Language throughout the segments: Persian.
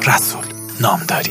رسول نامداری.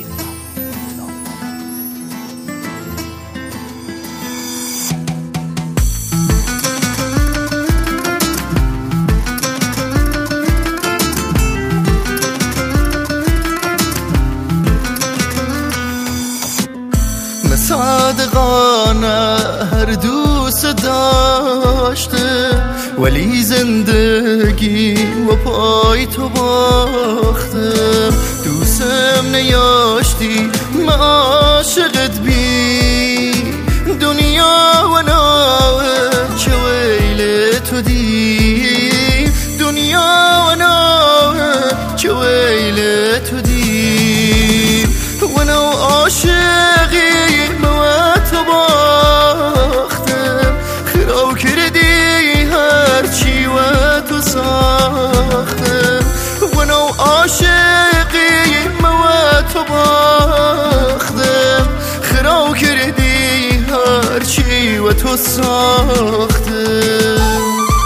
صادقانه هر دوست داشته، ولی زندگی و پای تو باختم. دوستم نیاشتی ما عاشقت بی، دنیا و ناوه چه ویل تو دی، دنیا و ناوه چه ویل تو دی. و نو عاشقی تو باختم، خراب کردی هرچی و تو ساختم. و نو عاشقی و تو باختم، خراب کردی هرچی و تو ساختم.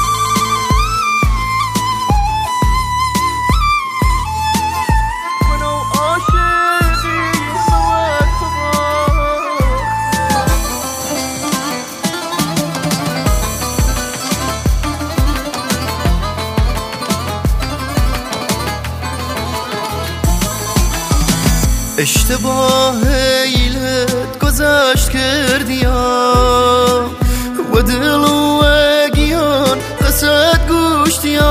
اشتباه ایلت گذشت کردیم و دل و اگیان قصد گوشتیم.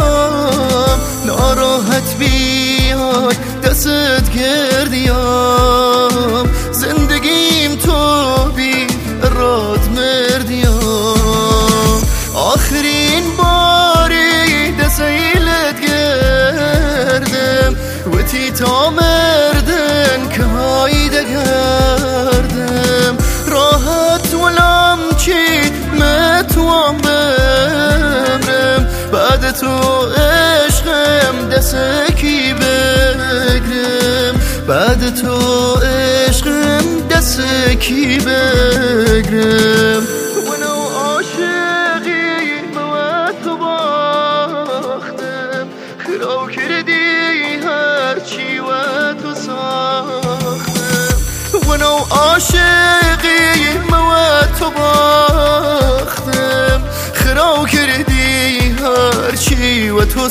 ناراحت بیای دست کردیم، زندگیم تو بی راد مردیم. آخرین باری دست ایلت گردم و تی تا مردن که هایده گردم. راحت ولم چی متوام بمرم، بعد تو عشقم دستکی بگرم، بعد تو عشقم دستکی بگرم. و نو عاشقی با تو باختم، خراب کردی هرچی و تو ساختم. و نو عاشقی و تو باختم، خراب کردی هرچی و تو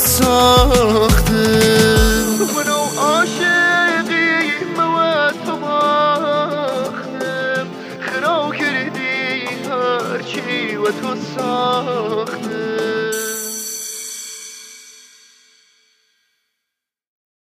ساختم. و نو عاشقی و تو باختم، خراب کردی هرچی و تو ساختم.